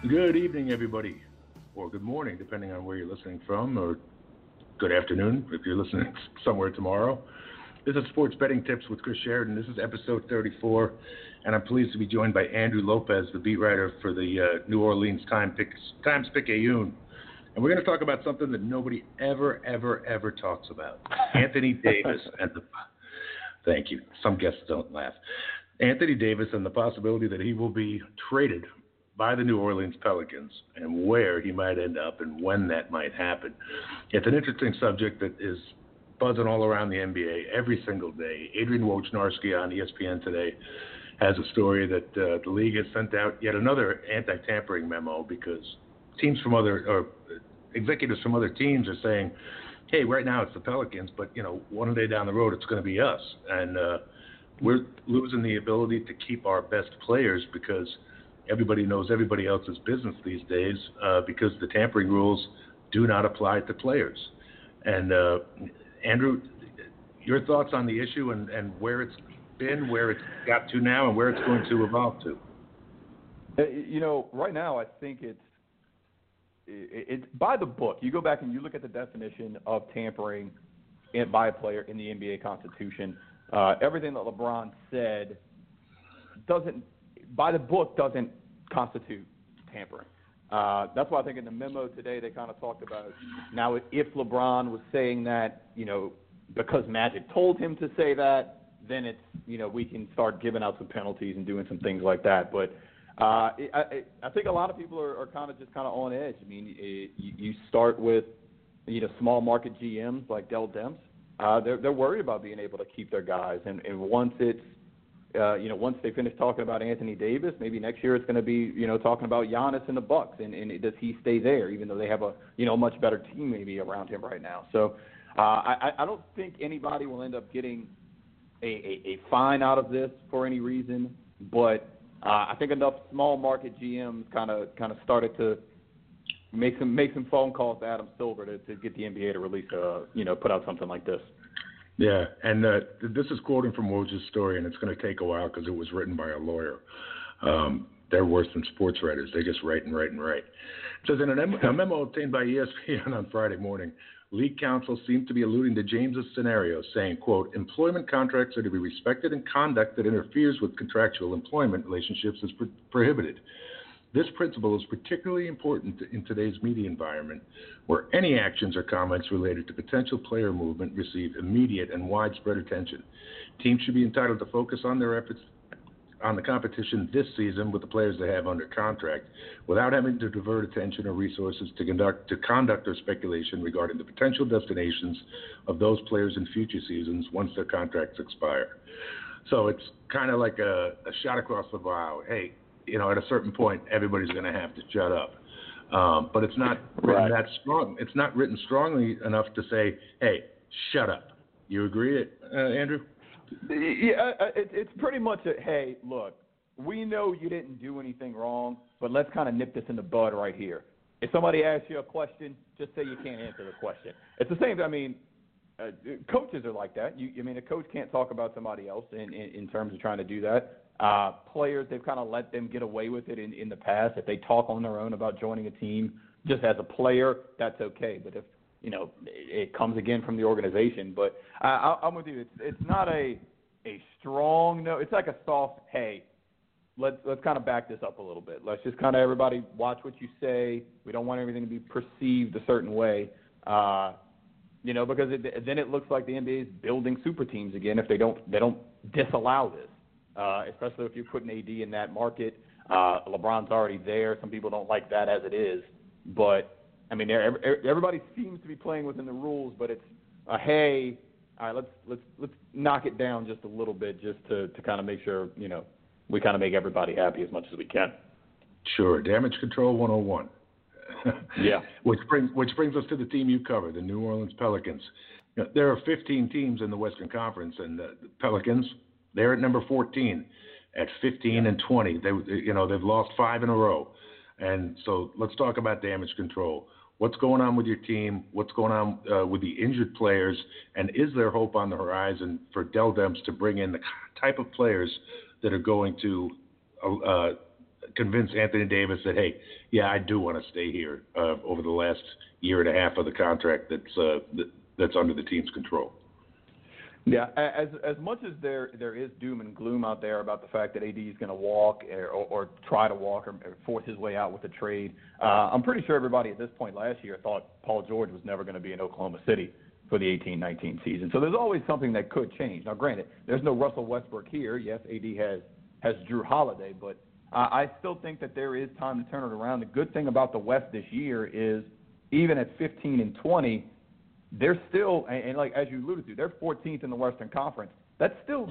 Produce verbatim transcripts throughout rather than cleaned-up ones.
Good evening, everybody, or good morning, depending on where you're listening from, or good afternoon if you're listening somewhere tomorrow. This is Sports Betting Tips with Chris Sheridan. This is episode thirty-four, and I'm pleased to be joined by Andrew Lopez, the beat writer for the uh, New Orleans Times Times Picayune. And we're going to talk about something that nobody ever, ever, ever talks about. Anthony Davis and the... Thank you. Some guests don't laugh. Anthony Davis and the possibility that he will be traded by the New Orleans Pelicans and where he might end up and when that might happen. It's an interesting subject that is buzzing all around the N B A every single day. Adrian Wojnarowski on E S P N today has a story that uh, the league has sent out yet another anti-tampering memo because teams from other or executives from other teams are saying, hey, right now it's the Pelicans, but you know, one day down the road it's going to be us, and uh, we're losing the ability to keep our best players because everybody knows everybody else's business these days uh, because the tampering rules do not apply to players. And uh, Andrew, your thoughts on the issue and, and where it's been, where it's got to now, and where it's going to evolve to? You know, right now I think it's it's by the book. You go back and you look at the definition of tampering in, by a player in the N B A Constitution. Uh, everything that LeBron said doesn't, by the book, doesn't constitute tampering. Uh, that's why I think in the memo today they kind of talked about now if LeBron was saying that, you know, because Magic told him to say that, then it's, you know, we can start giving out some penalties and doing some things like that. But uh, I, I think a lot of people are, are kind of just kind of on edge. I mean, it, you, you start with, you know, small market G Ms like Dell Demps. Uh, they're they're worried about being able to keep their guys, and, and once it's Uh, you know, once they finish talking about Anthony Davis, maybe next year it's going to be, you know, talking about Giannis and the Bucks, and, and does he stay there, even though they have a, you know, much better team maybe around him right now. So uh, I, I don't think anybody will end up getting a, a, a fine out of this for any reason, but uh, I think enough small market G Ms kind of kind of started to make some make some phone calls to Adam Silver to, to get the N B A to release, a, you know, put out something like this. Yeah, and uh, this is quoting from Woj's story, and it's going to take a while because it was written by a lawyer. Um, they're worse than sports writers. They just write and write and write. It says, in an em- a memo obtained by E S P N on Friday morning, league counsel seemed to be alluding to James's scenario, saying, quote, employment contracts are to be respected and conduct that interferes with contractual employment relationships is pro- prohibited. This principle is particularly important in today's media environment, where any actions or comments related to potential player movement receive immediate and widespread attention. Teams should be entitled to focus on their efforts on the competition this season with the players they have under contract, without having to divert attention or resources to conduct to conduct or speculation regarding the potential destinations of those players in future seasons once their contracts expire. So it's kind of like a, a shot across the bow. Hey, you know, at a certain point, everybody's going to have to shut up. Um, but it's not written Right. that strong. It's not written strongly enough to say, hey, shut up. You agree, uh, Andrew? Yeah, it, it's pretty much a, hey, look, we know you didn't do anything wrong, but let's kind of nip this in the bud right here. If somebody asks you a question, just say you can't answer the question. It's the same, I mean, uh, coaches are like that. You, I mean, a coach can't talk about somebody else in, in, in terms of trying to do that. Uh, players, they've kind of let them get away with it in, in the past. If they talk on their own about joining a team just as a player, that's okay. But if, you know, it, it comes again from the organization. But I, I, I'm with you. It's it's not a a strong no. It's like a soft, hey, let's let's kind of back this up a little bit. Let's just kind of everybody watch what you say. We don't want everything to be perceived a certain way. Uh, you know, because it, then it looks like the N B A is building super teams again if they don't they don't disallow this. Uh, especially if you're putting A D in that market. Uh, LeBron's already there. Some people don't like that as it is. But, I mean, everybody seems to be playing within the rules, but it's a, hey, all right, let's let's let's knock it down just a little bit just to, to kind of make sure, you know, we kind of make everybody happy as much as we can. Sure. Damage Control one oh one. Yeah. Which brings which brings us to the team you cover, the New Orleans Pelicans. You know, there are fifteen teams in the Western Conference, and the Pelicans, they're at number fourteen, at fifteen and twenty. They, you know, they've lost five in a row, and so let's talk about damage control. What's going on with your team? What's going on uh, with the injured players? And is there hope on the horizon for Dell Demps to bring in the type of players that are going to uh, convince Anthony Davis that, hey, yeah, I do want to stay here uh, over the last year and a half of the contract that's uh, that, that's under the team's control. Yeah, as as much as there there is doom and gloom out there about the fact that A D is going to walk or, or, or try to walk or, or force his way out with a trade, uh, I'm pretty sure everybody at this point last year thought Paul George was never going to be in Oklahoma City for the eighteen nineteen season. So there's always something that could change. Now, granted, there's no Russell Westbrook here. Yes, A D has has Drew Holiday, but uh, I still think that there is time to turn it around. The good thing about the West this year is even at fifteen and twenty. They're still, and, and like as you alluded to, they're fourteenth in the Western Conference. That's still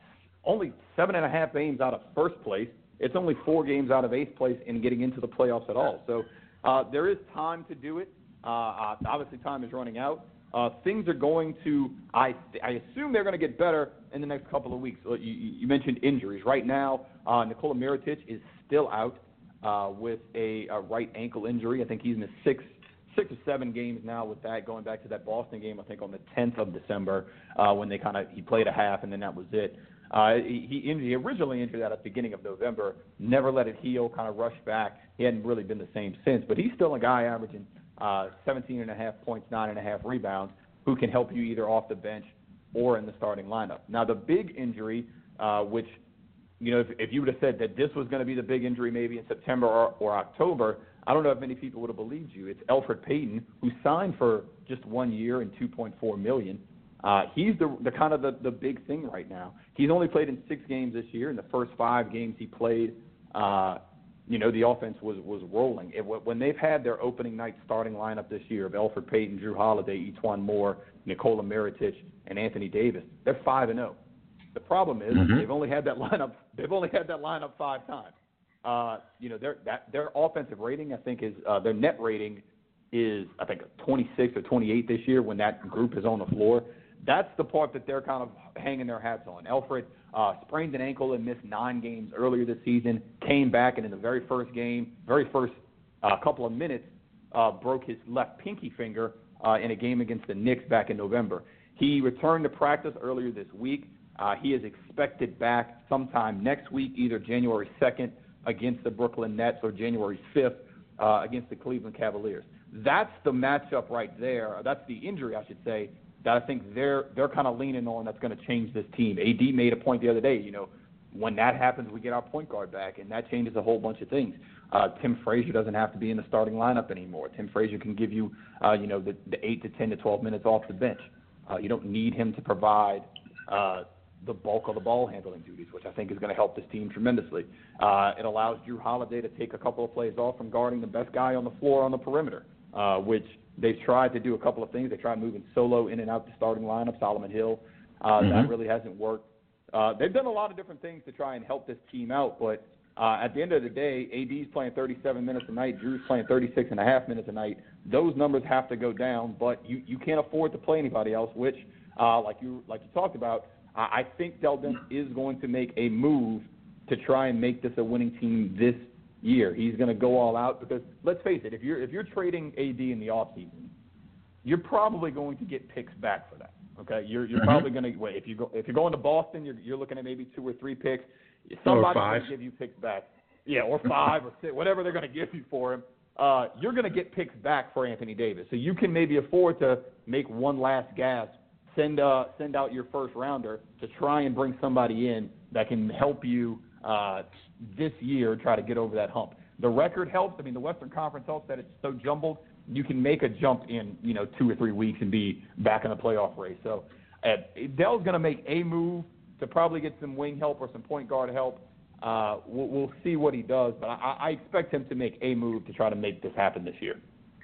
only seven and a half games out of first place. It's only four games out of eighth place in getting into the playoffs at all. So uh, there is time to do it. Uh, obviously, time is running out. Uh, things are going to, I, I assume they're going to get better in the next couple of weeks. You, you mentioned injuries. Right now, uh, Nikola Mirotic is still out uh, with a, a right ankle injury. I think he's in the sixth. Six or seven games now with that, going back to that Boston game, I think on the tenth of December, uh, when they kind of he played a half and then that was it. Uh, he, he, he originally injured that at the beginning of November, never let it heal, kind of rushed back. He hadn't really been the same since, but he's still a guy averaging uh, seventeen and a half points, nine and a half rebounds, who can help you either off the bench or in the starting lineup. Now the big injury, uh, which you know, if, if you would have said that this was going to be the big injury maybe in September or, or October, I don't know if many people would have believed you. It's Elfrid Payton, who signed for just one year and two point four million dollars. Uh, he's the, the kind of the, the big thing right now. He's only played in six games this year. In the first five games he played, uh, you know, the offense was, was rolling. It, when they've had their opening night starting lineup this year of Elfrid Payton, Drew Holiday, E'Twaun Moore, Nikola Mirotic, and Anthony Davis, they're five and zero. The problem is mm-hmm. they've only had that lineup. They've only had that lineup five times. Uh, you know, their that their offensive rating, I think, is uh, their net rating is I think twenty-six or twenty-eight this year when that group is on the floor. That's the part that they're kind of hanging their hats on. Elfrid uh, sprained an ankle and missed nine games earlier this season. Came back and in the very first game, very first uh, couple of minutes, uh, broke his left pinky finger uh, in a game against the Knicks back in November. He returned to practice earlier this week. Uh, he is expected back sometime next week, either January second against the Brooklyn Nets or January fifth uh, against the Cleveland Cavaliers. That's the matchup right there. That's the injury, I should say, that I think they're they're kind of leaning on that's going to change this team. A D made a point the other day, you know, when that happens, we get our point guard back, and that changes a whole bunch of things. Uh, Tim Frazier doesn't have to be in the starting lineup anymore. Tim Frazier can give you, uh, you know, the, the eight to ten to twelve minutes off the bench. Uh, you don't need him to provide uh, the bulk of the ball handling duties, which I think is going to help this team tremendously. Uh, it allows Drew Holiday to take a couple of plays off from guarding the best guy on the floor on the perimeter, uh, which they've tried to do a couple of things. They tried moving Solo in and out the starting lineup, Solomon Hill. Uh, mm-hmm. That really hasn't worked. Uh, they've done a lot of different things to try and help this team out, but uh, at the end of the day, A D's playing thirty-seven minutes a night, Drew's playing thirty-six and a half minutes a night. Those numbers have to go down, but you, you can't afford to play anybody else, which, uh, like you like you talked about, I think Dell Demps is going to make a move to try and make this a winning team this year. He's going to go all out because, let's face it, if you're if you're trading A D in the offseason, you're probably going to get picks back for that. Okay, you're you're mm-hmm. probably going to wait if you go if you're going to Boston, you're you're looking at maybe two or three picks. Somebody's going to give you picks back. Yeah, or five or six, whatever they're going to give you for him. Uh, you're going to get picks back for Anthony Davis, so you can maybe afford to make one last gasp. Send uh, send out your first rounder to try and bring somebody in that can help you uh, this year try to get over that hump. The record helps. I mean, the Western Conference helps that it's so jumbled. You can make a jump in, you know, two or three weeks and be back in the playoff race. So uh, Dell's going to make a move to probably get some wing help or some point guard help. Uh, we'll, we'll see what he does, but I, I expect him to make a move to try to make this happen this year.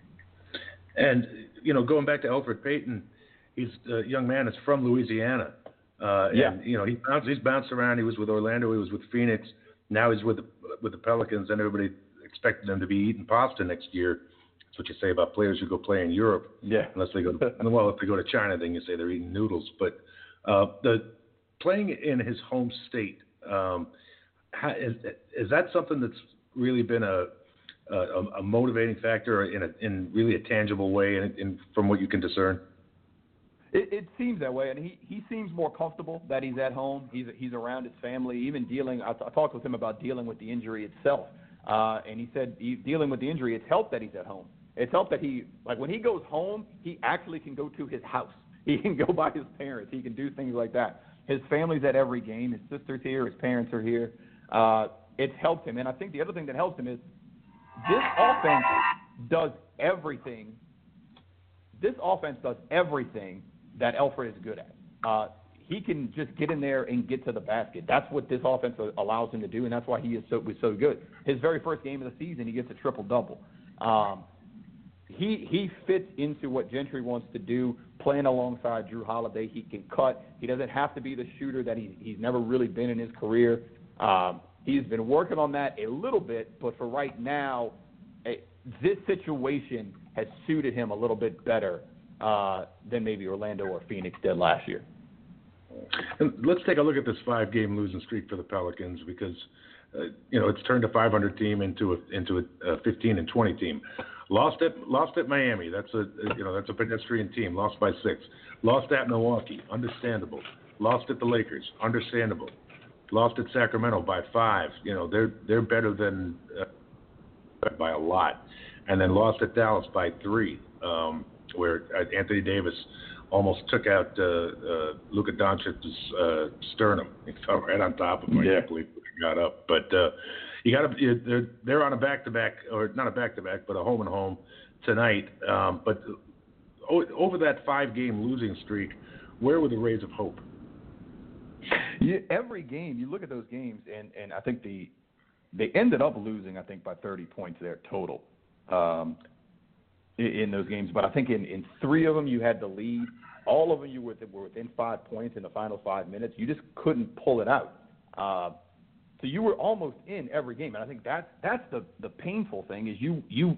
And, you know, going back to Elfrid Payton, he's a young man that's from Louisiana. Uh, yeah. And, you know, he bounced, he's bounced around. He was with Orlando. He was with Phoenix. Now he's with the, with the Pelicans, and everybody expected him to be eating pasta next year. That's what you say about players who go play in Europe. Yeah. Unless they go to, well, if they go to China, then you say they're eating noodles. But uh, the playing in his home state, um, how, is, is that something that's really been a a, a motivating factor in a, in really a tangible way, in, in, from what you can discern? It, it seems that way, and he, he seems more comfortable that he's at home. He's he's around his family, even dealing. I, I talked with him about dealing with the injury itself. Uh, and he said he, dealing with the injury, it's helped that he's at home. It's helped that he, like when he goes home, he actually can go to his house. He can go by his parents. He can do things like that. His family's at every game. His sister's here. His parents are here. Uh, it's helped him. And I think the other thing that helps him is this offense does everything. This offense does everything that Elfrid is good at. Uh, he can just get in there and get to the basket. That's what this offense allows him to do, and that's why he is so was so good. His very first game of the season, he gets a triple-double. Um, he he fits into what Gentry wants to do, playing alongside Jrue Holiday. He can cut. He doesn't have to be the shooter that he, he's never really been in his career. Um, he's been working on that a little bit, but for right now, a, this situation has suited him a little bit better uh, than maybe Orlando or Phoenix did last year. And let's take a look at this five-game losing streak for the Pelicans because, uh, you know, it's turned a five hundred team into a into a, a fifteen and twenty team. Lost at lost at Miami. That's a you know that's a pedestrian team. Lost by six. Lost at Milwaukee. Understandable. Lost at the Lakers. Understandable. Lost at Sacramento by five. You know they're they're better than uh, by a lot. And then lost at Dallas by three, um, where Anthony Davis almost took out uh, uh, Luka Doncic's uh, sternum. He fell right on top of him. Yeah. I can't believe he got up. But uh, you got to they're they're on a back-to-back, or not a back-to-back, but a home and home tonight. Um, but over that five-game losing streak, where were the rays of hope? Yeah, every game, you look at those games, and, and I think the they ended up losing, I think, by thirty points there total. Um, in those games, but I think in, in three of them you had the lead. All of them you were, were within five points in the final five minutes. You just couldn't pull it out. Uh, so you were almost in every game, and I think that's that's the, the painful thing is you you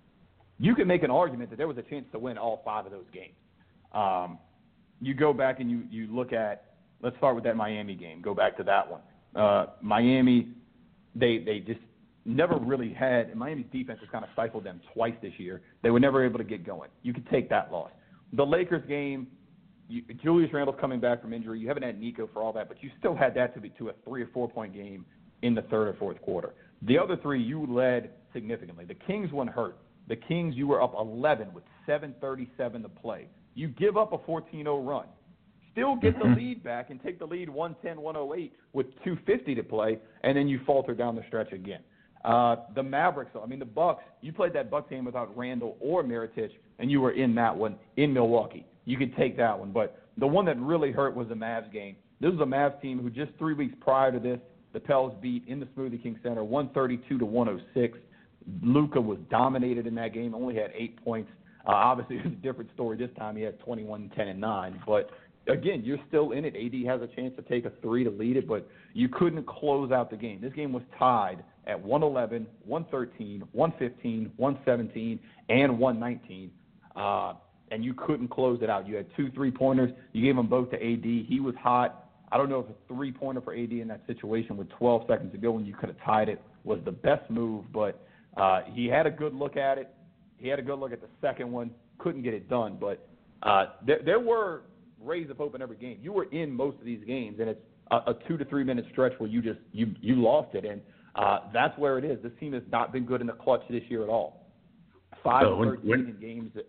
you can make an argument that there was a chance to win all five of those games. Um, you go back and you you look at let's start with that Miami game. Go back to that one. Uh, Miami, they they just. Never really had, and Miami's defense has kind of stifled them twice this year. They were never able to get going. You could take that loss. The Lakers game, you, Julius Randle's coming back from injury. You haven't had Nico for all that, but you still had that to be to a three or four point game in the third or fourth quarter. The other three, you led significantly. The Kings one hurt. The Kings, you were up eleven with seven thirty-seven to play. You give up a fourteen oh run. Still get the lead back and take the lead one ten one oh eight with two fifty to play, and then you falter down the stretch again. Uh, the Mavericks, I mean, the Bucks, you played that Bucks game without Randle or Mirotic, and you were in that one in Milwaukee. You could take that one. But the one that really hurt was the Mavs game. This was a Mavs team who just three weeks prior to this, the Pels beat in the Smoothie King Center one thirty-two to one oh six. Luka was dominated in that game, only had eight points. Uh, obviously, it was a different story this time. He had twenty-one, ten, and nine. But, again, you're still in it. A D has a chance to take a three to lead it, but you couldn't close out the game. This game was tied at one eleven, one thirteen, one fifteen, one seventeen, and one nineteen, uh, and you couldn't close it out. You had two three-pointers. You gave them both to A D. He was hot. I don't know if a three-pointer for A D in that situation with twelve seconds to go when you could have tied it was the best move, but uh, he had a good look at it. He had a good look at the second one. Couldn't get it done, but uh, there, there were rays of hope in every game. You were in most of these games, and it's a, a two to three-minute stretch where you just you, you lost it, and Uh, that's where it is. This team has not been good in the clutch this year at all. Five so and when, thirteen when, in games. That,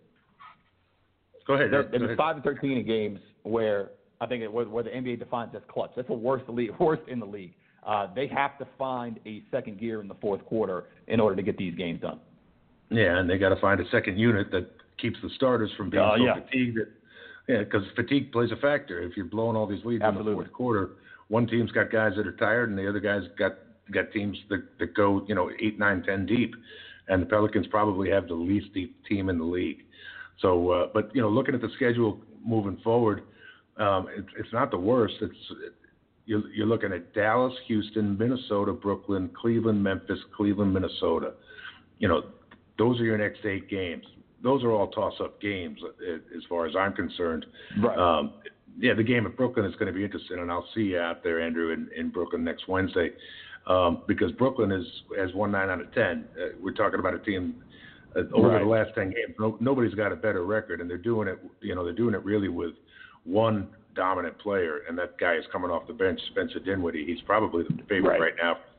go ahead. There, go it was ahead. five and thirteen in games where I think it was where the N B A defines as clutch. That's the worst league, worst in the league. Uh, they have to find a second gear in the fourth quarter in order to get these games done. Yeah, and they got to find a second unit that keeps the starters from being uh, so yeah. fatigued. That, yeah, because fatigue plays a factor. If you're blowing all these leads Absolutely. in the fourth quarter, one team's got guys that are tired, and the other guys got got teams that, that go, you know, eight, nine, ten deep, and the Pelicans probably have the least deep team in the league. So, uh, but you know, looking at the schedule moving forward, um, it, it's not the worst. It's you're, you're looking at Dallas, Houston, Minnesota, Brooklyn, Cleveland, Memphis, Cleveland, Minnesota. You know, those are your next eight games. Those are all toss-up games, as far as I'm concerned. Right. Um, yeah, the game at Brooklyn is going to be interesting, and I'll see you out there, Andrew, in, in Brooklyn next Wednesday. Um, because Brooklyn is has won nine out of ten. Uh, we're talking about a team uh, over right. the last ten games. No, nobody's got a better record, and they're doing it. You know, they're doing it really with one dominant player, and that guy is coming off the bench, Spencer Dinwiddie. He's probably the favorite right, right now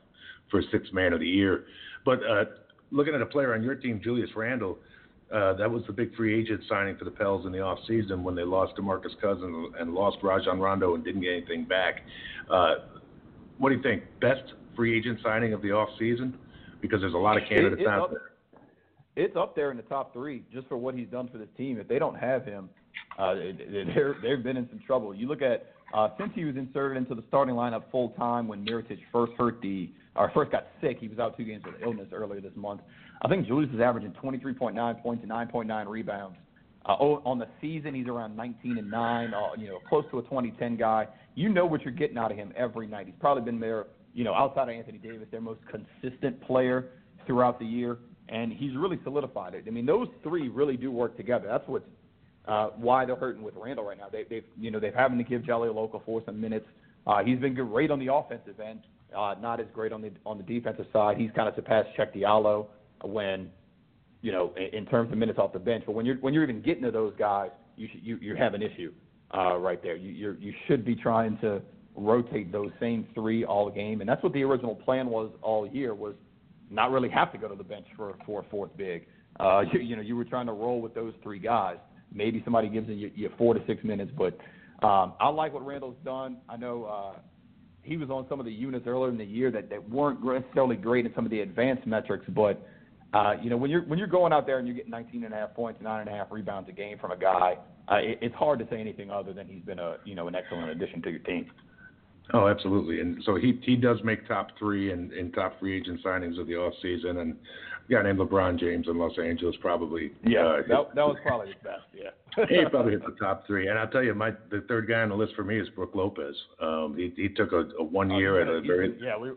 for Sixth Man of the Year. But uh, looking at a player on your team, Julius Randle, uh, that was the big free agent signing for the Pels in the offseason when they lost DeMarcus Cousins and lost Rajon Rondo and didn't get anything back. Uh, what do you think? Best free agent signing of the offseason? Because there's a lot of candidates it, out up, there. It's up there in the top three just for what he's done for this team. If they don't have him, uh, they're, they've been in some trouble. You look at uh, since he was inserted into the starting lineup full time when Mirotic first hurt the or first got sick, he was out two games with illness earlier this month. I think Julius is averaging twenty-three point nine points and nine point nine rebounds. Uh, on the season, he's around nineteen and nine, uh, you know, close to a twenty ten guy. You know what you're getting out of him every night. He's probably been there, you know, outside of Anthony Davis, their most consistent player throughout the year, and he's really solidified it. I mean, those three really do work together. That's what's uh, why they're hurting with Randle right now. They, they've, you know, they're having to give Jahlil Okafor some minutes. Uh, he's been great on the offensive end, uh, not as great on the on the defensive side. He's kind of surpassed Cheick Diallo when, you know, in, in terms of minutes off the bench. But when you're when you're even getting to those guys, you should, you you have an issue uh, right there. You you're, you should be trying to rotate those same three all game, and that's what the original plan was all year, was not really have to go to the bench for for a fourth big. Uh, you, you know, you were trying to roll with those three guys. Maybe somebody gives you, you four to six minutes, but um, I like what Randle's done. I know uh, he was on some of the units earlier in the year that, that weren't necessarily great in some of the advanced metrics, but uh, you know, when you're when you're going out there and you're getting nineteen and a half points, nine and a half rebounds a game from a guy, uh, it, it's hard to say anything other than he's been a you know an excellent addition to your team. Oh, absolutely. And so he he does make top three in, in top free agent signings of the offseason. And a guy named LeBron James in Los Angeles probably. Yeah, uh, that, that was probably his best, yeah. He probably hit the top three. And I'll tell you, my the third guy on the list for me is Brook Lopez. Um, he, he took a, a one year oh, at a very yeah, we,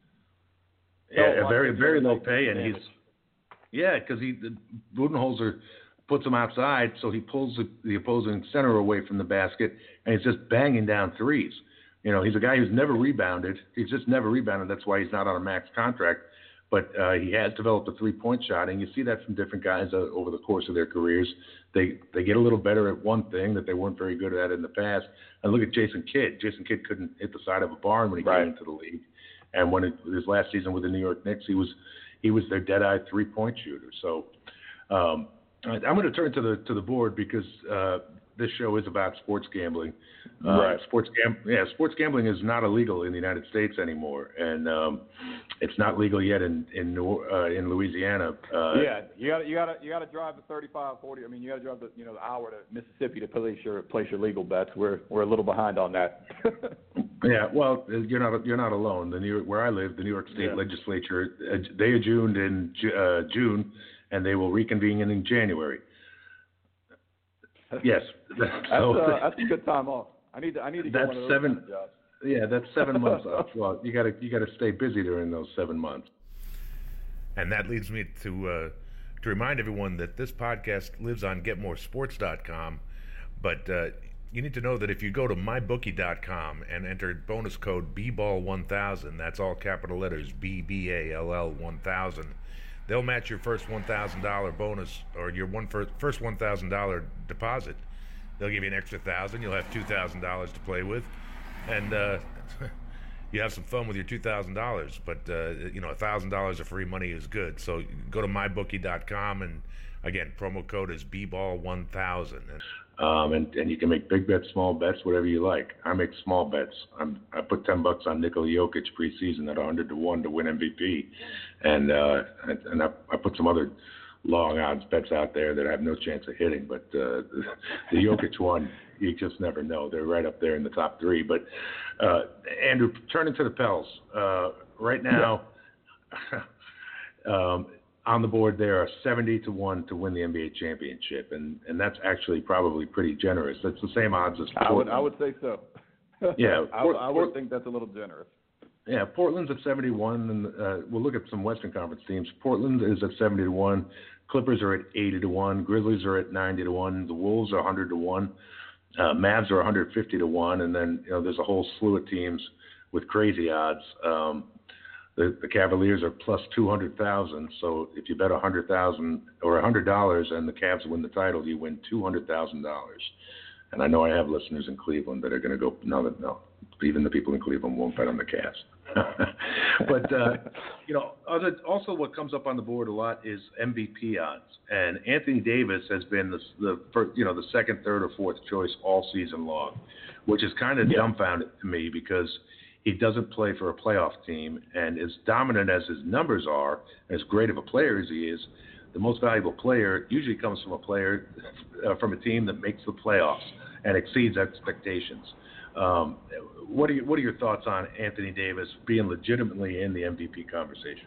yeah, a very, very low pay. And he's, yeah, because he Budenholzer puts him outside, so he pulls the, the opposing center away from the basket, and he's just banging down threes. You know, he's a guy who's never rebounded. He's just never rebounded. That's why he's not on a max contract. But uh, he has developed a three-point shot, and you see that from different guys uh, over the course of their careers. They they get a little better at one thing that they weren't very good at in the past. And look at Jason Kidd. Jason Kidd couldn't hit the side of a barn when he right. came into the league. And when it, his last season with the New York Knicks, he was he was their dead-eye three-point shooter. So um, I'm going to turn to the to the board because uh, this show is about sports gambling. Uh, right. Sports gam- yeah, sports gambling is not illegal in the United States anymore, and um, it's not legal yet in in uh, in Louisiana. Uh, yeah, you got you got to you got to drive the thirty-five, forty. I mean, you got to drive the you know the hour to Mississippi to place your place your legal bets. We're we're a little behind on that. Yeah, well, you're not you're not alone. The New York, where I live, the New York State yeah. Legislature, uh, they adjourned in uh, June, and they will reconvene in January. Yes, that's, so, uh, that's a good time off. I need to I need to get that's one of those seven. kind of jobs. Yeah, that's seven months off. Well, you gotta you gotta stay busy during those seven months. And that leads me to uh, to remind everyone that this podcast lives on get more sports dot com, but uh, you need to know that if you go to my bookie dot com and enter bonus code B ball one thousand, that's all capital letters, B B A L L one thousand, they'll match your first one thousand dollars bonus or your one first, first one thousand dollars deposit. They'll give you an extra one thousand dollars. You'll have two thousand dollars to play with. And uh, you have some fun with your two thousand dollars. But, uh, you know, one thousand dollars of free money is good. So go to my bookie dot com, and, again, promo code is B ball one thousand. Um, and, and you can make big bets, small bets, whatever you like. I make small bets. I'm, I put ten bucks on Nikola Jokic preseason at one hundred to one to win M V P. And, uh, and I, I put some other long odds bets out there that I have no chance of hitting. But uh, the Jokic one, you just never know. They're right up there in the top three. But, uh, Andrew, turning to the Pels, uh, right now, um, on the board there are seventy to one to win the N B A championship. And, and that's actually probably pretty generous. That's the same odds as Portland. I would, I would say so. Yeah. I, Port, I would Port, think that's a little generous. Yeah, Portland's at seventy-one, and uh, we'll look at some Western Conference teams. Portland is at seventy to one. Clippers are at eighty to one. Grizzlies are at ninety to one. The Wolves are one hundred to one. Uh, Mavs are one hundred fifty to one, and then you know there's a whole slew of teams with crazy odds. Um, the, the Cavaliers are plus two hundred thousand. So if you bet one hundred thousand or one hundred dollars and the Cavs win the title, you win two hundred thousand dollars. And I know I have listeners in Cleveland that are going to go, no, no, Even the people in Cleveland won't bet on the Cavs. But, uh, you know, other, also what comes up on the board a lot is M V P odds. And Anthony Davis has been the, the first, you know, the second, third, or fourth choice all season long, which is kind of yeah. dumbfounded to me because he doesn't play for a playoff team. And as dominant as his numbers are, as great of a player as he is, the most valuable player usually comes from a player uh, from a team that makes the playoffs and exceeds expectations. Um, what are you, what are your thoughts on Anthony Davis being legitimately in the M V P conversation?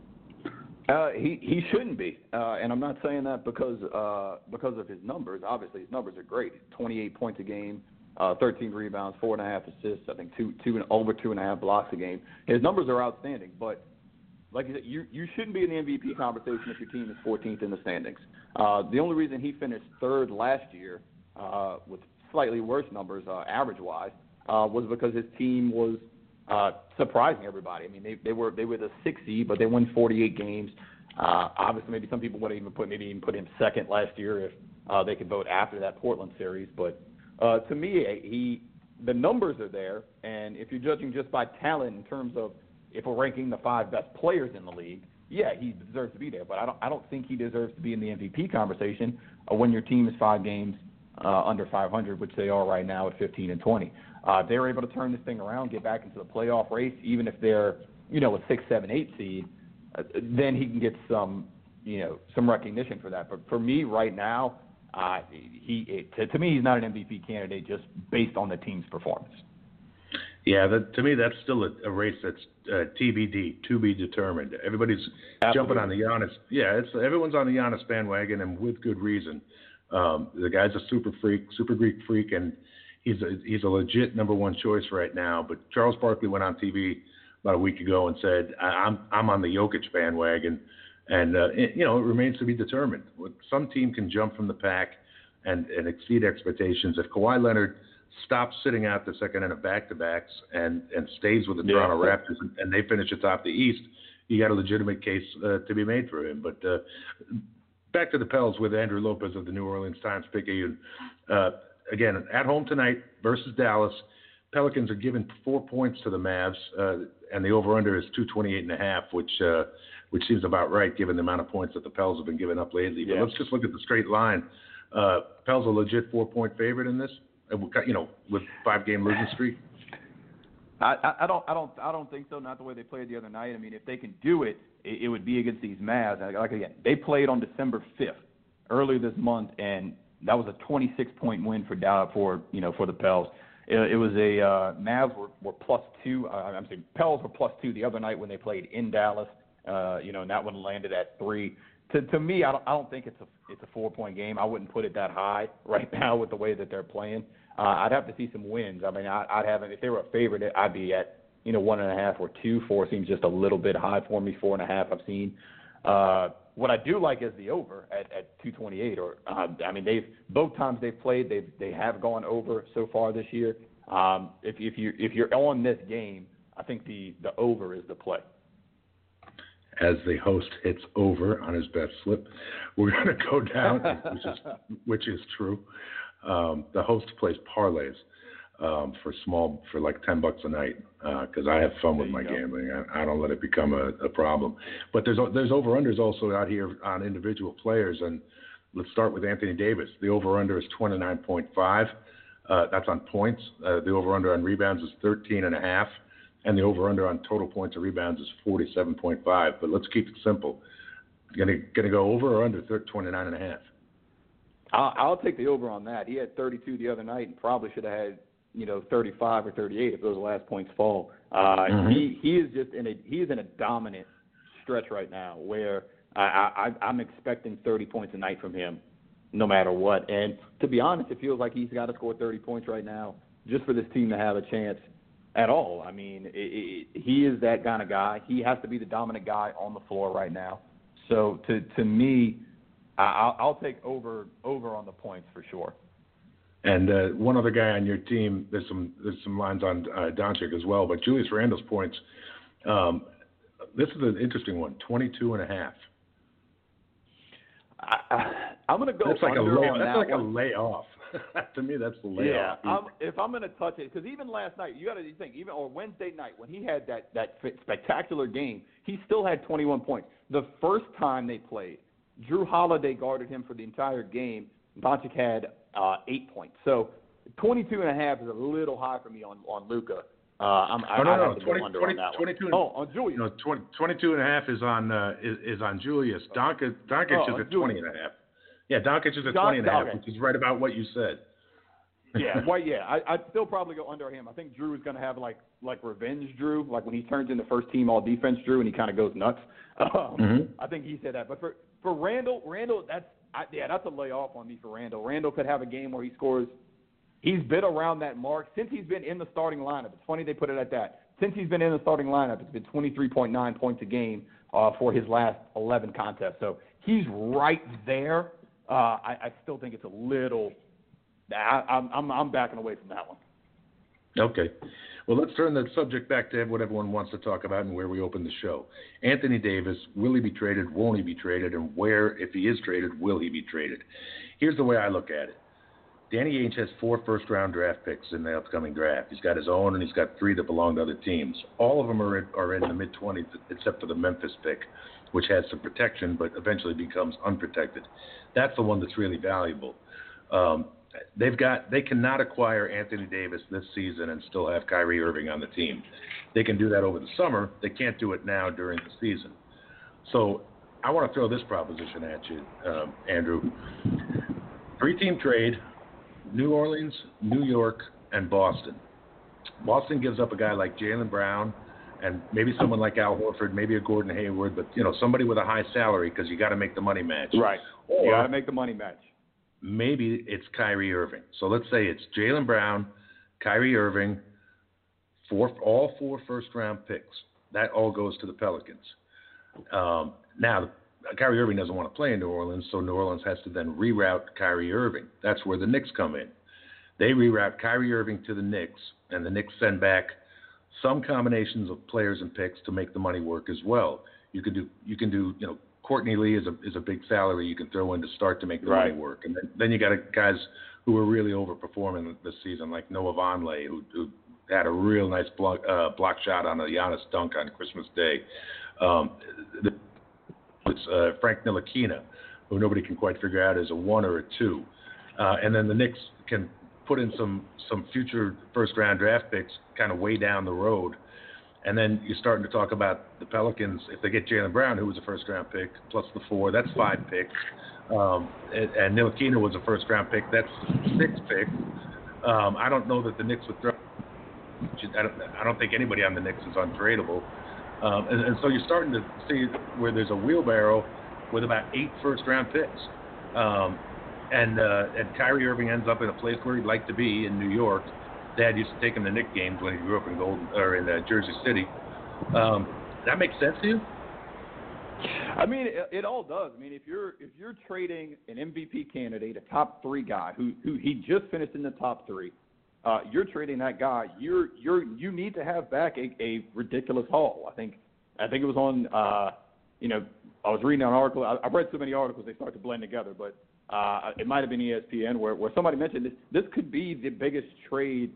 Uh, he he shouldn't be, uh, and I'm not saying that because uh, because of his numbers. Obviously, his numbers are great: twenty-eight points a game, uh, thirteen rebounds, four and a half assists. I think two two and over two and a half blocks a game. His numbers are outstanding, but like you said, you you shouldn't be in the M V P conversation if your team is fourteenth in the standings. Uh, the only reason he finished third last year uh, with slightly worse numbers uh, average-wise uh, was because his team was uh, surprising everybody. I mean, they they were they were the sixth seed, but they won forty-eight games. Uh, obviously, maybe some people would even put maybe even put him second last year if uh, they could vote after that Portland series. But uh, to me, he the numbers are there, and if you're judging just by talent in terms of if we're ranking the five best players in the league, yeah, he deserves to be there. But I don't I don't think he deserves to be in the M V P conversation uh, when your team is five games uh, under five hundred, which they are right now at fifteen and twenty. Uh, if they're able to turn this thing around, get back into the playoff race, even if they're, you know, a six, seven, eight seed, uh, then he can get some, you know, some recognition for that. But for me right now, uh, he it, to, to me he's not an M V P candidate just based on the team's performance. Yeah, that, to me that's still a, a race that's uh, T B D, to be determined. Everybody's Absolutely. jumping on the Giannis. Yeah, it's everyone's on the Giannis bandwagon, and with good reason. Um, the guy's a super freak, super Greek freak, and he's a, he's a legit number one choice right now. But Charles Barkley went on T V about a week ago and said, I'm I'm on the Jokic bandwagon. And, uh, it, you know, it remains to be determined. Some team can jump from the pack and, and exceed expectations. If Kawhi Leonard stops sitting out the second end of back-to-backs and, and stays with the yeah. Toronto Raptors and, and they finish atop the East, you got a legitimate case uh, to be made for him. But uh, back to the Pels with Andrew Lopez of the New Orleans Times-Picayune. Uh, Again, at home tonight versus Dallas, Pelicans are giving four points to the Mavs, uh, and the over/under is two twenty-eight and a half, which uh, which seems about right given the amount of points that the Pels have been giving up lately. Yeah. But let's just look at the straight line. Uh, Pels a legit four-point favorite in this, you know, with five-game losing streak. I, I, I don't, I don't, I don't think so. Not the way they played the other night. I mean, if they can do it, it, it would be against these Mavs. Like again, they played on December fifth, earlier this month, and that was a twenty-six point win for Dallas for you know for the Pels. It, it was a uh, Mavs were, were plus two. Uh, I'm saying Pels were plus two the other night when they played in Dallas. Uh, you know, and that one landed at three. To to me, I don't I don't think it's a it's a four point game. I wouldn't put it that high right now with the way that they're playing. Uh, I'd have to see some wins. I mean, I, I'd have if they were a favorite, I'd be at you know one and a half or two. Four seems just a little bit high for me. Four and a half I've seen. Uh, What I do like is the over at, at two twenty-eight. Or uh, I mean, they've both times they've played, they they have gone over so far this year. Um, if if you if you're on this game, I think the, the over is the play. As the host hits over on his best slip, we're going to go down, which is which is true. Um, the host plays parlays um, for small for like ten bucks a night because uh, I have fun with my go. gambling. I, I don't let it become a, a problem. But there's there's over unders also out here on individual players, and let's start with Anthony Davis. The over under is twenty-nine point five. Uh, that's on points. Uh, the over under on rebounds is thirteen and a half, and the over under on total points and rebounds is forty-seven point five. But let's keep it simple. Gonna gonna go over or under twenty-nine and a half. I'll, I'll take the over on that. He had thirty-two the other night and probably should have had, you know, thirty-five or thirty-eight if those last points fall. Uh, mm-hmm. He he is just in a he is in a dominant stretch right now where I, I I'm expecting thirty points a night from him, no matter what. And to be honest, it feels like he's got to score thirty points right now just for this team to have a chance at all. I mean, it, it, he is that kind of guy. He has to be the dominant guy on the floor right now. So to to me, I'll, I'll take over over on the points for sure. And uh, one other guy on your team, there's some there's some lines on uh, Doncic as well, but Julius Randle's points, um, this is an interesting one, twenty-two and a half. I, I, I'm going to go that's like under a lay, on That's that like one. a layoff. To me, that's the layoff. Yeah, I'm, if I'm going to touch it, because even last night, you got to think, even or Wednesday night when he had that that spectacular game, he still had twenty-one points. The first time they played, Drew Holiday guarded him for the entire game. Doncic had uh, eight points. So twenty-two and a half is a little high for me on on Luka. Uh, I'm, oh, no, I, no, I no. twenty, twenty, twenty-two. Oh, on Julius. No, twenty, twenty-two and a half is on uh, is, is on Julius. Doncic, Doncic oh, is at twenty and a half. Yeah, Doncic is at Don, twenty and a half, okay. which is right about what you said. Yeah, well, yeah, I, I'd still probably go under him. I think Drew is going to have like like revenge Drew, like when he turns into first team all defense Drew and he kind of goes nuts. Um, mm-hmm. I think he said that. But for for Randall, Randall, that's I, yeah, that's a layoff on me for Randall. Randall could have a game where he scores. He's been around that mark since he's been in the starting lineup. It's funny they put it at that. Since he's been in the starting lineup, it's been twenty-three point nine points a game uh, for his last eleven contests. So he's right there. Uh, I, I still think it's a little. I, I'm, I'm I'm backing away from that one. Okay. Well, let's turn the subject back to what everyone wants to talk about and where we opened the show. Anthony Davis, will he be traded? Won't he be traded? And where, if he is traded, will he be traded? Here's the way I look at it. Danny Ainge has four first-round draft picks in the upcoming draft. He's got his own, and he's got three that belong to other teams. All of them are in, are in the mid-twenties, except for the Memphis pick, which has some protection but eventually becomes unprotected. That's the one that's really valuable. Um, they've got they cannot acquire Anthony Davis this season and still have Kyrie Irving on the team. They can do that over the summer. They can't do it now during the season. So I want to throw this proposition at you, um, Andrew. Three-team trade. New Orleans, New York, and Boston. Boston gives up a guy like Jaylen Brown and maybe someone like Al Horford, maybe a Gordon Hayward, but, you know, somebody with a high salary because you got to make the money match. Right. Or you got to make the money match. Maybe it's Kyrie Irving. So let's say it's Jaylen Brown, Kyrie Irving, four, all four first-round picks. That all goes to the Pelicans. Um, now, Kyrie Irving doesn't want to play in New Orleans, so New Orleans has to then reroute Kyrie Irving. That's where the Knicks come in. They reroute Kyrie Irving to the Knicks, and the Knicks send back some combinations of players and picks to make the money work as well. You can do, you can do, you know, Courtney Lee is a is a big salary you can throw in to start to make the right. money work, and then, then you got a, guys who are really overperforming this season, like Noah Vonleh, who, who had a real nice block uh, block shot on a Giannis dunk on Christmas Day. Um, the, It's uh, Frank Ntilikina, who nobody can quite figure out is a one or a two. Uh, and then the Knicks can put in some, some future first-round draft picks kind of way down the road. And then you're starting to talk about the Pelicans. If they get Jaylen Brown, who was a first-round pick, plus the four, that's five picks. Um, and, and Ntilikina was a first-round pick. That's six picks. Um, I don't know that the Knicks would throw – I don't, I don't think anybody on the Knicks is untradeable. Um, and, and so you're starting to see where there's a wheelbarrow with about eight first-round picks. Um, and uh, and Kyrie Irving ends up in a place where he'd like to be in New York. Dad used to take him to Knicks games when he grew up in Golden or in uh, Jersey City. Um, that makes sense to you? I mean, it, it all does. I mean, if you're if you're trading an M V P candidate, a top three guy who who he just finished in the top three. Uh, you're trading that guy. You're you're you need to have back a, a ridiculous haul. I think I think it was on. Uh, you know, I was reading an article. I, I've read so many articles they start to blend together, but uh, it might have been E S P N where, where somebody mentioned this. This could be the biggest trade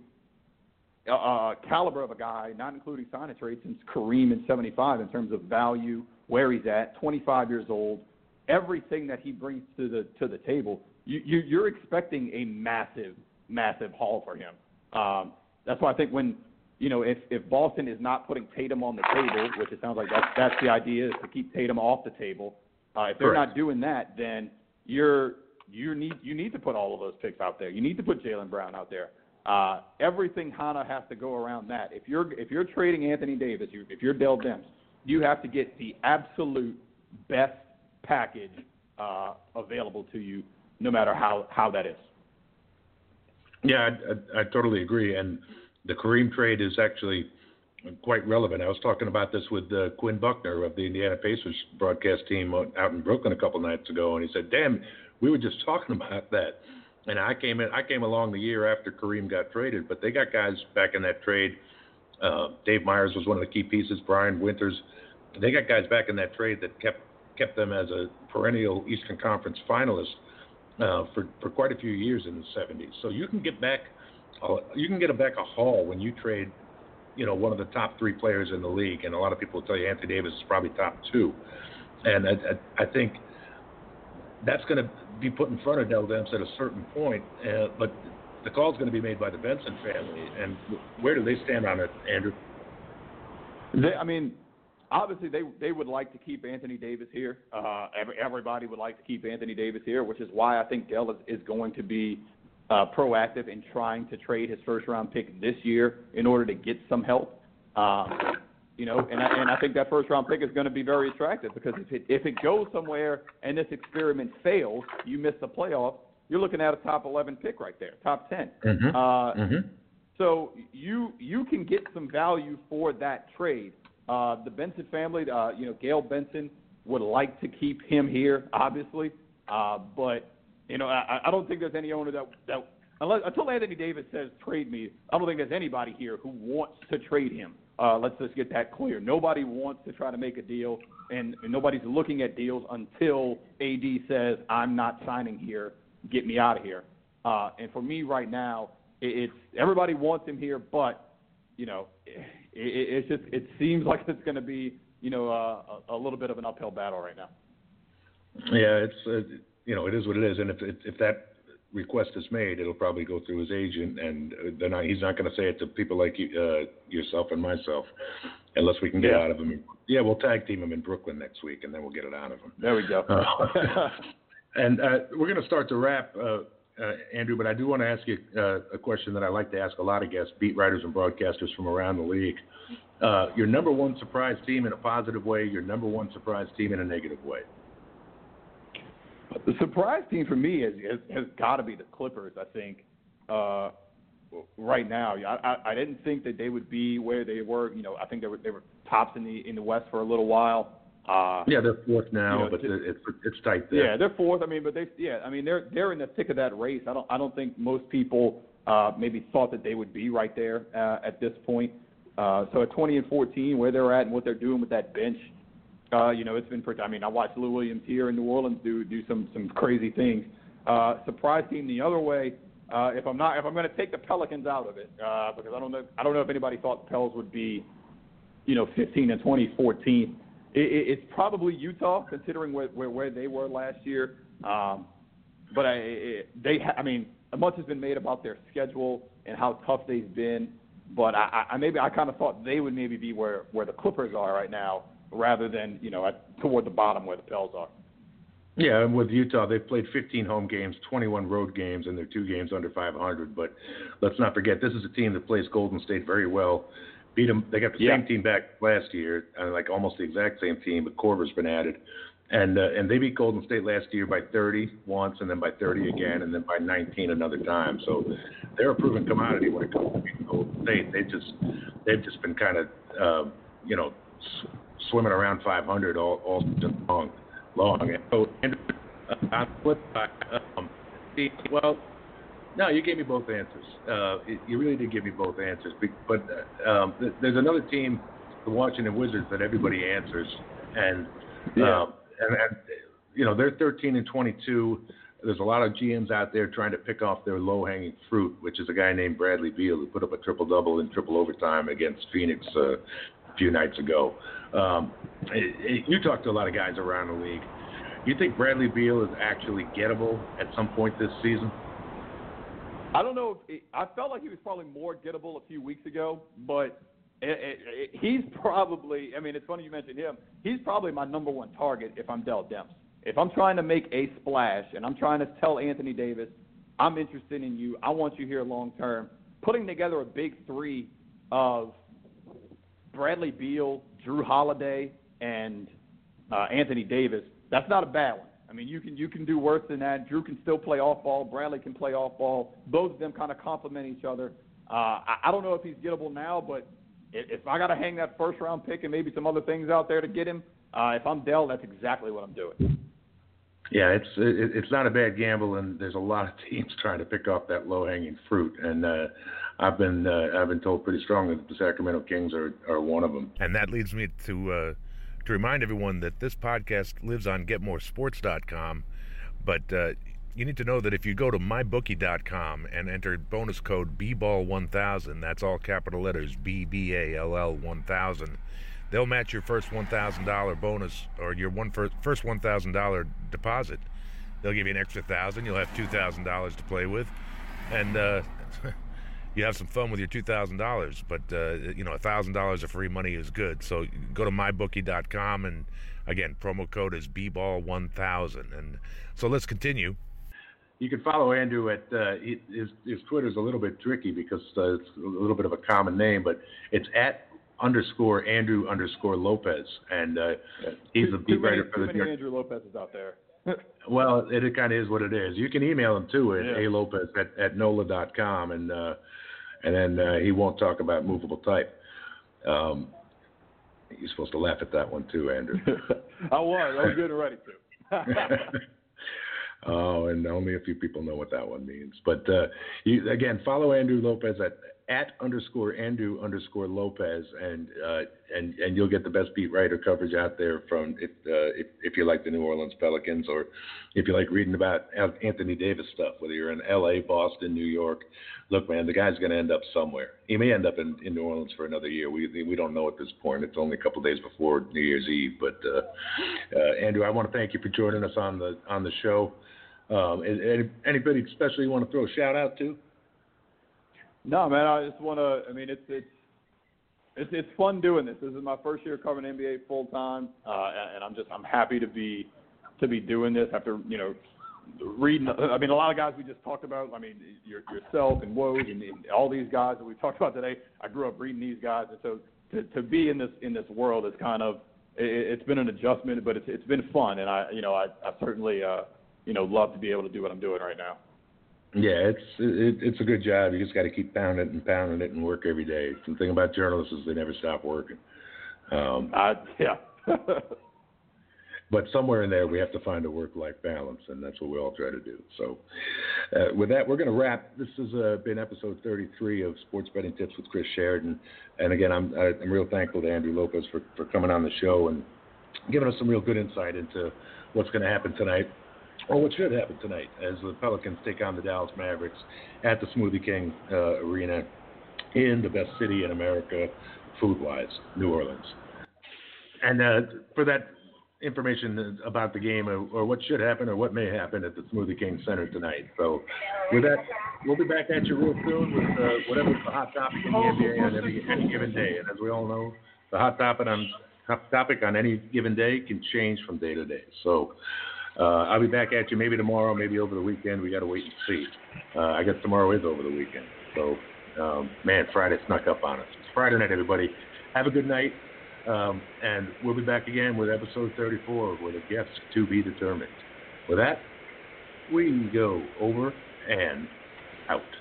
uh, caliber of a guy, not including sign and trade, since Kareem in seventy-five in terms of value, where he's at, twenty-five years old, everything that he brings to the to the table. You, you you're expecting a massive. massive haul for him. Um, that's why I think when, you know, if, if Boston is not putting Tatum on the table, which it sounds like that's, that's the idea, is to keep Tatum off the table. Uh, if they're Correct. not doing that, then you're you need you need to put all of those picks out there. You need to put Jaylen Brown out there. Uh, everything Hana has to go around that. If you're if you're trading Anthony Davis, you, if you're Dell Demps, you have to get the absolute best package uh, available to you, no matter how, how that is. Yeah, I, I, I totally agree. And the Kareem trade is actually quite relevant. I was talking about this with uh, Quinn Buckner of the Indiana Pacers broadcast team out in Brooklyn a couple nights ago, and he said, "Damn, we were just talking about that." And I came in, I came along the year after Kareem got traded, but they got guys back in that trade. Uh, Dave Myers was one of the key pieces. Brian Winters. They got guys back in that trade that kept kept them as a perennial Eastern Conference finalist. uh, for for quite a few years in the seventies. So you can get back, uh, you can get back a haul when you trade, you know, one of the top three players in the league, and a lot of people will tell you Anthony Davis is probably top two, and I, I, I think that's going to be put in front of Dell Demps at a certain point, uh, but the call is going to be made by the Benson family. And where do they stand on it, Andrew? They, I mean, obviously they they would like to keep Anthony Davis here. Uh, every, everybody would like to keep Anthony Davis here, which is why I think Dell is, is going to be uh, proactive in trying to trade his first-round pick this year in order to get some help. Um, you know, and I, and I think that first-round pick is going to be very attractive because if it if it goes somewhere and this experiment fails, you miss the playoffs, you're looking at a top eleven pick right there, top ten. Mm-hmm. Uh, mm-hmm. So you you can get some value for that trade. Uh, the Benson family, uh, you know, Gail Benson would like to keep him here, obviously, uh, but you know, I, I don't think there's any owner that that unless until Anthony Davis says trade me, I don't think there's anybody here who wants to trade him. Uh, let's just get that clear. Nobody wants to try to make a deal, and, and nobody's looking at deals until A D says, I'm not signing here, get me out of here. Uh, and for me right now, it, it's everybody wants him here, but, you know, it, it, it's just it seems like it's going to be, you know, uh, a, a little bit of an uphill battle right now. Yeah, it's, uh, you know, it is what it is. And if if that request is made, it'll probably go through his agent, and then he's not going to say it to people like you, uh, yourself and myself, unless we can get yeah. out of him. Yeah, we'll tag team him in Brooklyn next week, and then we'll get it out of him. There we go. Uh, and uh, we're going to start to wrap, uh, uh, Andrew, but I do want to ask you uh, a question that I like to ask a lot of guests, beat writers and broadcasters from around the league. Uh, your number one surprise team in a positive way, your number one surprise team in a negative way. The surprise team for me is, has, has got to be the Clippers, I think, uh, right now. I, I, I didn't think that they would be where they were. You know, I think they were they were tops in the in the West for a little while. Uh, yeah, they're fourth now, you know, but just, it's it's tight there. Yeah, they're fourth. I mean, but they yeah, I mean they're they're in the thick of that race. I don't I don't think most people uh, maybe thought that they would be right there uh, at this point. Uh, so at twenty and fourteen, where they're at and what they're doing with that bench. Uh, you know, it's been pretty. I mean, I watched Lou Williams here in New Orleans do do some some crazy things. Uh, surprise team the other way. Uh, if I'm not, if I'm going to take the Pelicans out of it, uh, because I don't know, I don't know if anybody thought the Pels would be, you know, fifteen and twenty, fourteen. It, it, it's probably Utah, considering where where, where they were last year. Um, but I, it, they, ha- I mean, much has been made about their schedule and how tough they've been. But I, I maybe I kind of thought they would maybe be where where the Clippers are right now, rather than, you know, at, toward the bottom where the Pels are. Yeah, and with Utah, they've played fifteen home games, twenty-one road games, and they're two games under five hundred. But let's not forget, this is a team that plays Golden State very well. Beat them. They got the yeah. same team back last year, uh, like almost the exact same team, but Korver's been added. And uh, and they beat Golden State last year by thirty once, and then by thirty again, and then by nineteen another time. So they're a proven commodity when it comes to beating Golden State. They just they've just been kind of uh, you know. swimming around five hundred all, all season long. long. And so, and, uh, on the flip side, um, the, well, no, you gave me both answers. Uh, you really did give me both answers. But uh, um, th- there's another team, the Washington Wizards, that everybody answers, and yeah. um, and, and you know they're thirteen and twenty-two. There's a lot of G Ms out there trying to pick off their low-hanging fruit, which is a guy named Bradley Beal who put up a triple-double in triple overtime against Phoenix uh, a few nights ago. Um, it, it, you talk to a lot of guys around the league. You think Bradley Beal is actually gettable at some point this season? I don't know. If it, I felt like he was probably more gettable a few weeks ago, but it, it, it, he's probably, I mean, it's funny you mentioned him. He's probably my number one target if I'm Dell Demps. If I'm trying to make a splash and I'm trying to tell Anthony Davis, I'm interested in you, I want you here long term, putting together a big three of Bradley Beal, Drew Holiday, and uh, Anthony Davis, that's not a bad one. I mean, you can you can do worse than that. Drew can still play off ball. Bradley can play off ball. Both of them kind of complement each other. Uh, I, I don't know if he's gettable now, but if, if I got to hang that first round pick and maybe some other things out there to get him, uh, if I'm Dell, that's exactly what I'm doing. Yeah, it's it, it's not a bad gamble, and there's a lot of teams trying to pick off that low-hanging fruit. And uh, I've been uh, I've been told pretty strongly that the Sacramento Kings are, are one of them. And that leads me to uh, to remind everyone that this podcast lives on get more sports dot com, but uh, you need to know that if you go to my bookie dot com and enter bonus code B ball one thousand, that's all capital letters, B B A L L one thousand, they'll match your first one thousand dollars bonus or your one first, first one thousand dollars deposit. They'll give you an extra one thousand dollars. You'll have two thousand dollars to play with. And uh, you have some fun with your two thousand dollars. But, uh, you know, one thousand dollars of free money is good. So go to my bookie dot com, and, again, promo code is B ball one thousand. And so let's continue. You can follow Andrew at uh, his, his Twitter's a little bit tricky because uh, it's a little bit of a common name, but it's at underscore Andrew underscore Lopez, and uh, he's the beat writer for the Too many Andrew Lopez's out there. Well, it, it kind of is what it is. You can email him too at yeah. a lopez at, at nola dot com, and uh, and then uh, he won't talk about movable type. Um, you're supposed to laugh at that one too, Andrew. I was. I was getting ready to. Oh, and only a few people know what that one means. But uh, you, again, follow Andrew Lopez at at underscore Andrew underscore Lopez, and uh, and and you'll get the best beat writer coverage out there from if, uh, if if you like the New Orleans Pelicans, or if you like reading about Anthony Davis stuff, whether you're in L A, Boston, New York. Look, man, the guy's going to end up somewhere. He may end up in, in New Orleans for another year. We we don't know at this point. It's only a couple of days before New Year's Eve. But uh, uh, Andrew, I want to thank you for joining us on the on the show. Um, any, anybody especially you want to throw a shout out to? No, man. I just want to. I mean, it's it's it's it's fun doing this. This is my first year covering N B A full time, uh, and I'm just I'm happy to be to be doing this after you know reading. I mean, a lot of guys we just talked about. I mean, your, yourself and Woj and, and all these guys that we talked about today. I grew up reading these guys, and so to, to be in this in this world is kind of it, it's been an adjustment, but it's it's been fun, and I you know I I certainly. Uh, you know, love to be able to do what I'm doing right now. Yeah, it's it, it's a good job. You just got to keep pounding it and pounding it and work every day. The thing about journalists is they never stop working. Um, uh, yeah. But somewhere in there, we have to find a work-life balance, and that's what we all try to do. So uh, with that, we're going to wrap. This has uh, been episode thirty-three of Sports Betting Tips with Chris Sheridan. And, again, I'm I'm real thankful to Andrew Lopez for, for coming on the show and giving us some real good insight into what's going to happen tonight. Or what should happen tonight as the Pelicans take on the Dallas Mavericks at the Smoothie King uh, Arena in the best city in America, food-wise, New Orleans. And uh, for that information about the game or, or what should happen or what may happen at the Smoothie King Center tonight. So with that, we'll be back at you real soon with uh, whatever's the hot topic in the N B A on every, any given day. And as we all know, the hot topic on, hot topic on any given day can change from day to day. So Uh, I'll be back at you maybe tomorrow, maybe over the weekend. We got to wait and see. Uh, I guess tomorrow is over the weekend. So, um, man, Friday snuck up on us. It's Friday night, everybody. Have a good night. Um, and we'll be back again with episode thirty-four with a guest to be determined. With that, we go over and out.